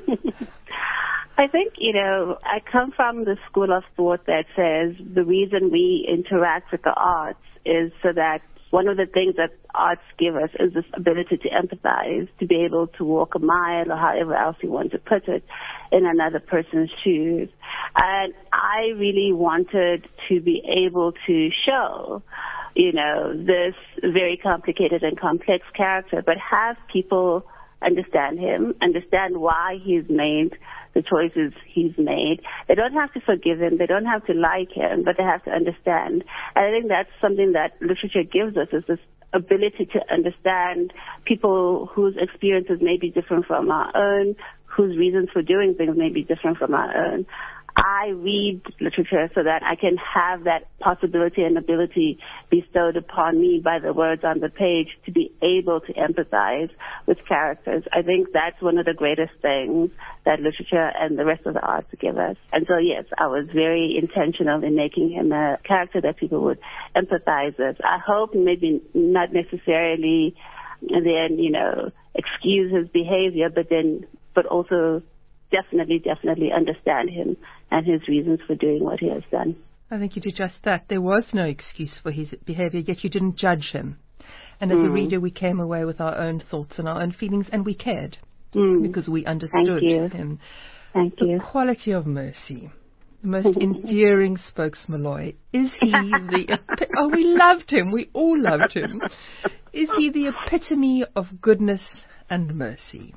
I think, I come from the school of thought that says the reason we interact with the arts is so that one of the things that arts give us is this ability to empathize, to be able to walk a mile or however else you want to put it in another person's shoes. And I really wanted to be able to show, this very complicated and complex character, but have people understand him, understand why he's made the choices he's made. They don't have to forgive him, they don't have to like him, but they have to understand. And I think that's something that literature gives us, is this ability to understand people whose experiences may be different from our own, whose reasons for doing things may be different from our own. I read literature so that I can have that possibility and ability bestowed upon me by the words on the page to be able to empathize with characters. I think that's one of the greatest things that literature and the rest of the arts give us. And so, yes, I was very intentional in making him a character that people would empathize with. I hope maybe not necessarily then, excuse his behavior, but also definitely understand him and his reasons for doing what he has done. I think you did just that. There was no excuse for his behavior, yet you didn't judge him. And as a reader, we came away with our own thoughts and our own feelings, and we cared because we understood him. Thank you. The quality of mercy. The most endearing spokesmalloy. Is he the... we loved him. We all loved him. Is he the epitome of goodness and mercy?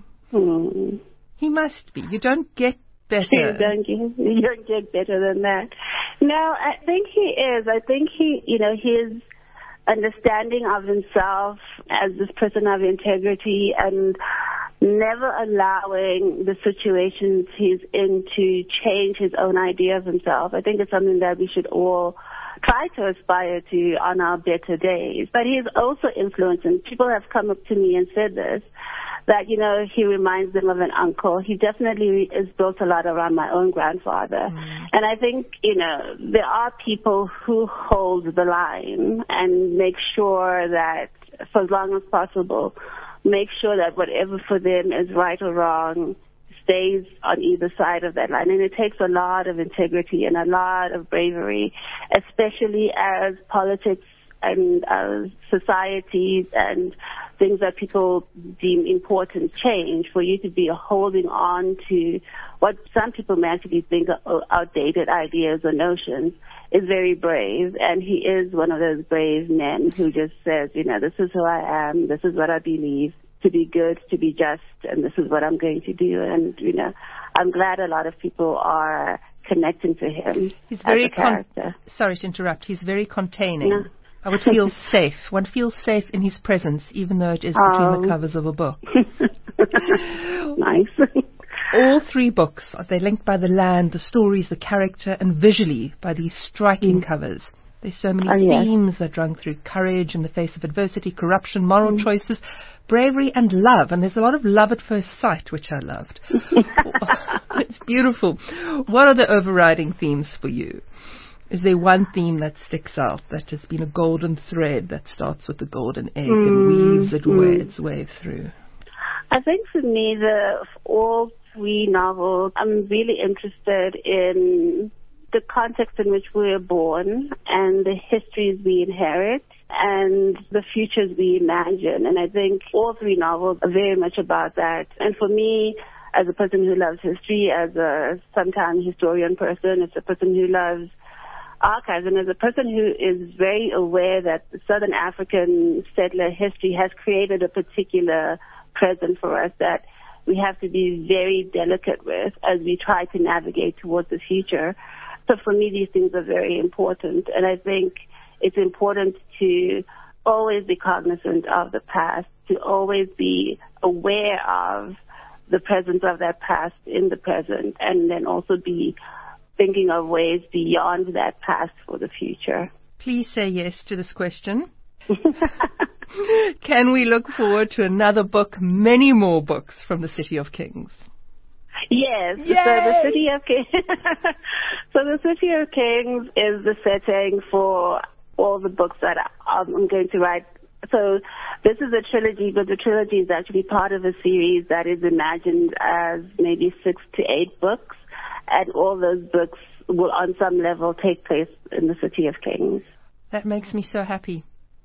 He must be. You don't get better. You don't get better than that. No, I think he is. I think his understanding of himself as this person of integrity and never allowing the situations he's in to change his own idea of himself. I think it's something that we should all try to aspire to on our better days. But he's also influencing. People have come up to me and said this, that, he reminds them of an uncle. He definitely is built a lot around my own grandfather. And I think, there are people who hold the line and make sure that, for as long as possible, make sure that whatever for them is right or wrong stays on either side of that line. And it takes a lot of integrity and a lot of bravery, especially as politics and societies and things that people deem important change, for you to be holding on to what some people may actually think are outdated ideas or notions is very brave. And he is one of those brave men who just says, this is who I am, this is what I believe, to be good, to be just, and this is what I'm going to do. And, I'm glad a lot of people are connecting to him. He's very as a character. Sorry to interrupt. He's very containing. No. I would feel safe. One feels safe in his presence, even though it is between the covers of a book. Nice. All three books, they're linked by the land, the stories, the character, and visually by these striking covers. There's so many themes that run through: courage in the face of adversity, corruption, moral choices, bravery, and love. And there's a lot of love at first sight, which I loved. It's beautiful. What are the overriding themes for you? Is there one theme that sticks out, that has been a golden thread that starts with the golden egg and weaves its way through? I think for me, all three novels, I'm really interested in the context in which we were born and the histories we inherit and the futures we imagine. And I think all three novels are very much about that. And for me, as a person who loves history, as a sometime historian person, as a person who loves archives, and as a person who is very aware that Southern African settler history has created a particular present for us that we have to be very delicate with as we try to navigate towards the future. So for me, these things are very important, and I think it's important to always be cognizant of the past, to always be aware of the presence of that past in the present, and then also be thinking of ways beyond that past for the future. Please say yes to this question. Can we look forward to another book, many more books from the City of Kings? Yes. Yay! So the City of Kings. So the City of Kings is the setting for all the books that I'm going to write. So this is a trilogy, but the trilogy is actually part of a series that is imagined as maybe 6 to 8 books, and all those books will on some level take place in the City of Kings. That makes me so happy.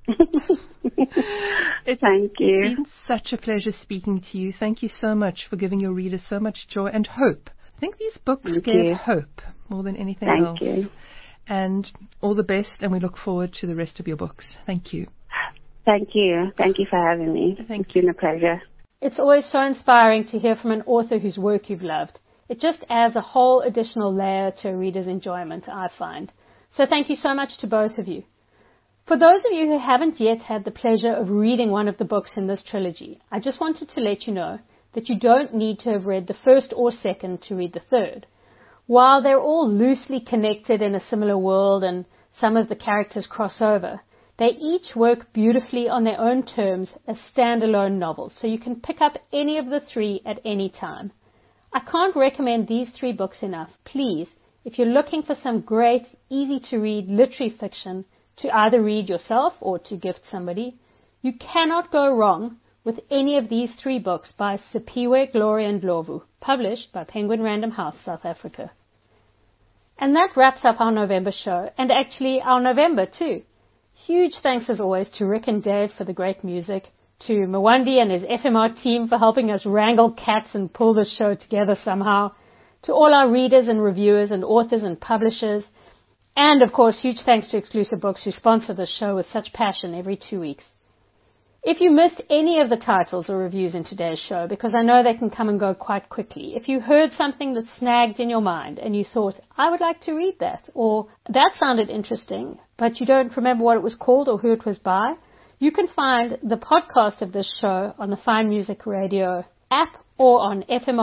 It's Thank you. been such a pleasure speaking to you. Thank you so much for giving your readers so much joy and hope. I think these books give hope more than anything else. Thank you. And all the best, and we look forward to the rest of your books. Thank you. Thank you. Thank you for having me. It's been a pleasure. It's always so inspiring to hear from an author whose work you've loved. It just adds a whole additional layer to a reader's enjoyment, I find. So thank you so much to both of you. For those of you who haven't yet had the pleasure of reading one of the books in this trilogy, I just wanted to let you know that you don't need to have read the first or second to read the third. While they're all loosely connected in a similar world and some of the characters cross over, they each work beautifully on their own terms as standalone novels, so you can pick up any of the three at any time. I can't recommend these 3 books enough. Please, if you're looking for some great, easy-to-read literary fiction to either read yourself or to gift somebody, you cannot go wrong with any of these 3 books by Siphiwe Gloria Ndlovu, published by Penguin Random House, South Africa. And that wraps up our November show, and actually our November too. Huge thanks as always to Rick and Dave for the great music, to Mwandi and his FMR team for helping us wrangle cats and pull this show together somehow, to all our readers and reviewers and authors and publishers, and of course huge thanks to Exclusive Books who sponsor this show with such passion every 2 weeks. If you missed any of the titles or reviews in today's show, because I know they can come and go quite quickly, if you heard something that snagged in your mind and you thought, I would like to read that, or that sounded interesting, but you don't remember what it was called or who it was by, you can find the podcast of this show on the Fine Music Radio app or on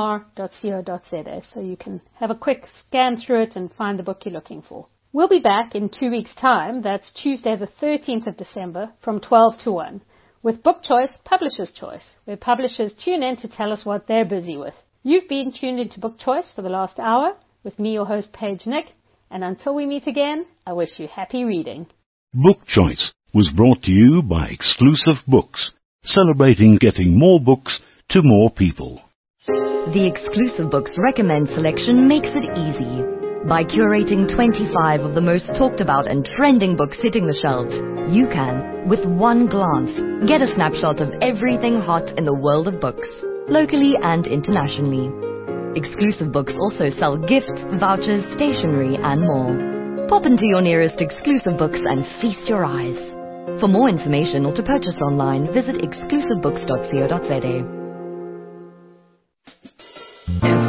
fmr.co.za, so you can have a quick scan through it and find the book you're looking for. We'll be back in 2 weeks' time, that's Tuesday the 13th of December, from 12 to 1, with Book Choice, Publisher's Choice, where publishers tune in to tell us what they're busy with. You've been tuned into Book Choice for the last hour, with me, your host, Paige Nick, and until we meet again, I wish you happy reading. Book Choice was brought to you by Exclusive Books, celebrating getting more books to more people. The Exclusive Books Recommend selection makes it easy. By curating 25 of the most talked about and trending books hitting the shelves, you can, with one glance, get a snapshot of everything hot in the world of books, locally and internationally. Exclusive Books also sell gifts, vouchers, stationery, and more. Pop into your nearest Exclusive Books and feast your eyes. For more information or to purchase online, visit exclusivebooks.co.za.